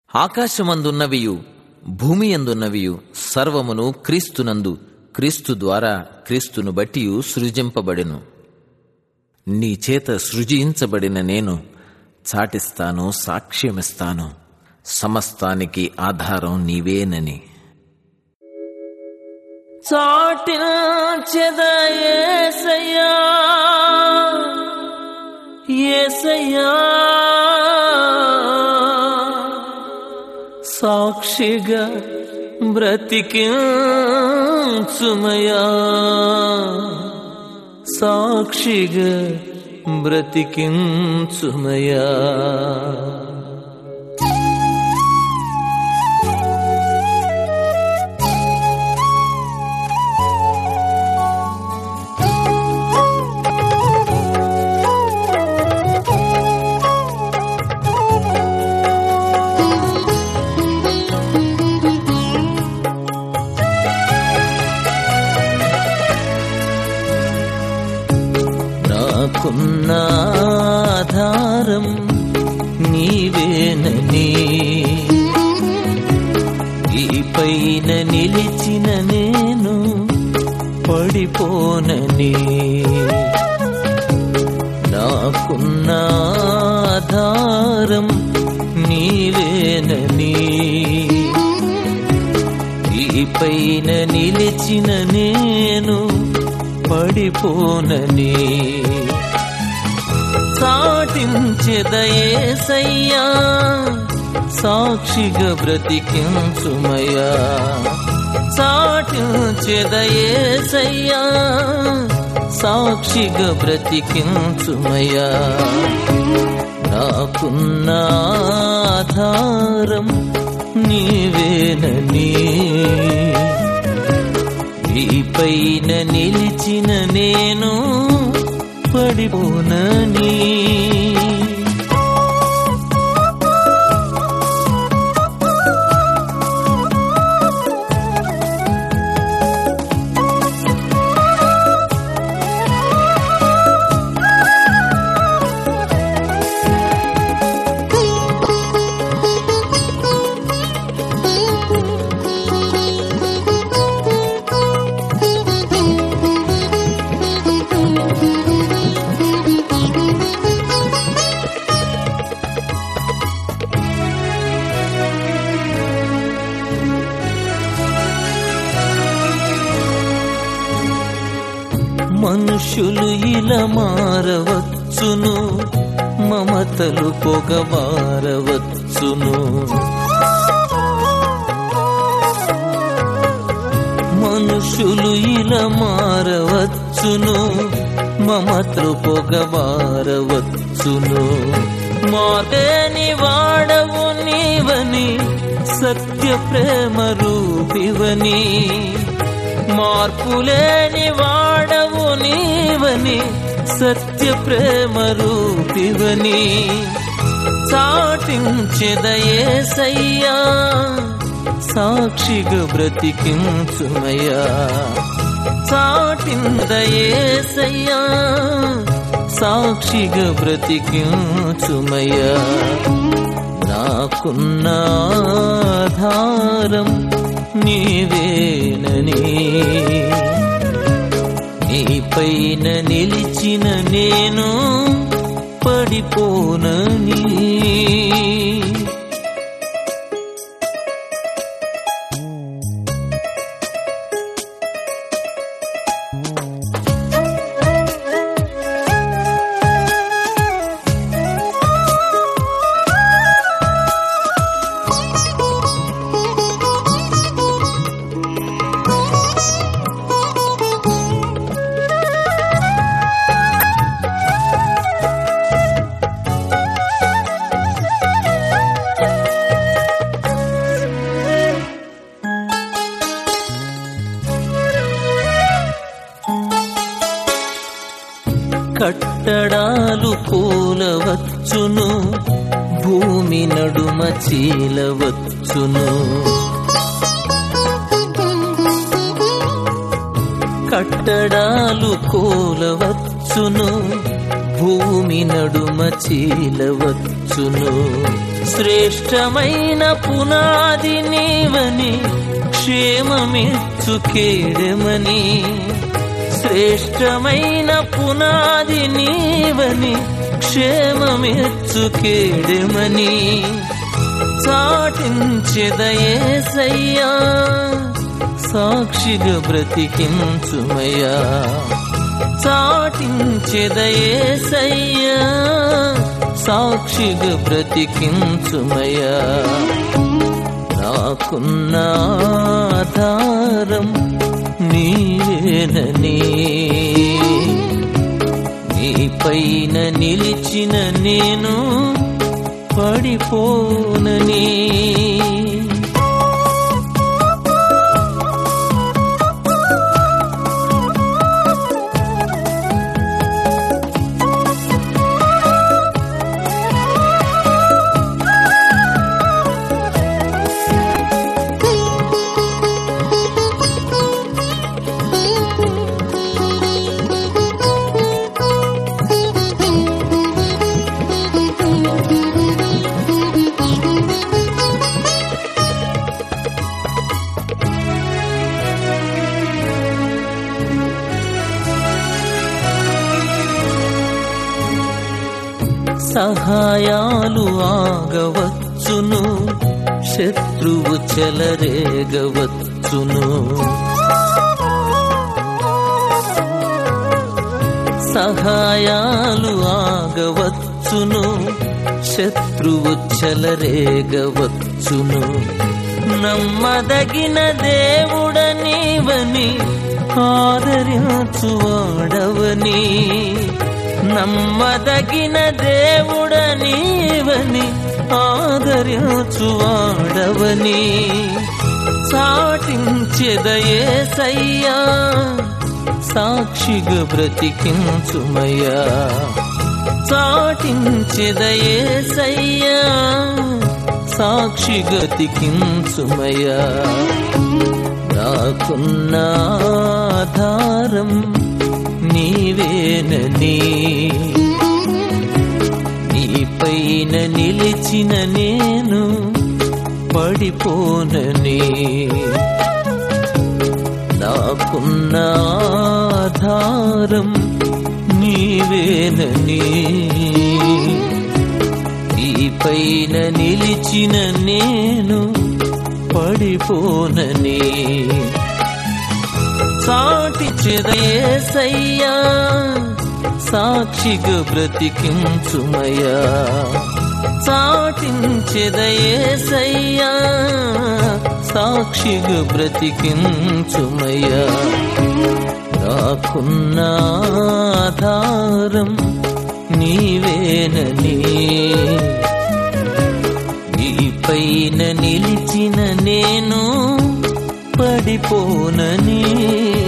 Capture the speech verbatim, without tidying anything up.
ఆకాశమందున్నవియు భూమి యందున్నవియు సర్వమును క్రీస్తునందు క్రీస్తు ద్వారా క్రీస్తును బట్టియు సృజింపబడెను. నీ చేత సృజించబడిన నేను చాటిస్తాను, సాక్ష్యమిస్తాను, సమస్తానికి ఆధారం నీవేనని. చాటించెదా యేసయ్యా యేసయ్యా, సాక్షిగా బ్రతికించుమయా, సాక్షిగా బ్రతికించుమయా. నాకున్న ఆధారం నీవేనని, ఈ పైన నిలిచిన నేను పడిపోనని. నాకున్న ఆధారం నీవేనని, ఈ పైన నిలిచిన నేను పడిపోనని. చాటించెదా యేసయ్యా, సాక్షిగా బ్రతికించుమయా, చాటించెదా యేసయ్యా, సాక్షిగా బ్రతికించుమయా. నాకున్న ఆధారం నీవేనని, ఈ పైన నిలిచిన నేను పడిపోనని. మనుషులు ఇలా మారవచ్చును, మమతలు పొగబారవచ్చును. మనుషులు ఇలా మారవచ్చును, మమతలు పొగబారవచ్చును. మాతేని వాడవు నీవని, సత్య ప్రేమ రూపివని. మార్పులేని వాడవు నీవని, సత్య ప్రేమ రూపివని. చాటించెదా యేసయ్యా, సాక్షిగా బ్రతికించుమయా, చాటించెదా యేసయ్యా, సాక్షిగా బ్రతికించుమయా. నాకున్న ఆధారం నీవేనని, నీ పైన నిలిచిన నేను పడిపోనని. కట్టడాలు కూలవచ్చును, భూమి నడుమ చీలవచ్చును. కట్టడాలు కూలవచ్చును, భూమి నడుమ చీలవచ్చును. శ్రేష్టమైన పునాది నీవని క్షేమమిచ్చు కేడమని, శ్రేష్టమైన పునాది నీవని క్షేమమిచ్చు కేడమని చాటించెదయేసయ్యా, సాక్షిగా బ్రతికించుమయ్యా. చాటించెదయేసయ్యా, సాక్షిగా బ్రతికించుమయ్యా. నాకున్న ఆధారం నీవేనని, నీపైన నిలిచిన నేను పడిపోనని. సహాయాలు ఆగవచ్చును, శత్రువు చెలరేగవచ్చును. సహాయాలు ఆగవచ్చును, శత్రువు చెలరేగవచ్చును. నమ్మదగిన దేవుడనీవని ఆదరించువాడవని, నమ్మదగిన దేవుడనీవని ఆదరించువాడవని చాటించెదయేసయ్యా, సాక్షిగా బ్రతికించుమయ్యా. చాటించెదయేసయ్యా, సాక్షిగా బ్రతికించుమయ్యా. నాకున్న ఆధారం నీవేనని, నీపైన నిలిచిన నేను పడిపోనని. నాకున్న ఆధారం నీవేనని, నీపైన నిలిచిన నేను పడిపోనని. చాటించెదయేసయ్యా, సాక్షిగా బ్రతికించుమయ్యా. చాటించెదయేసయ్యా, సాక్షిగా బ్రతికించుమయ్యా. నాకున్న ఆధారం నీవేనని, నీపైన నిలిచిన నేను పడిపోనని.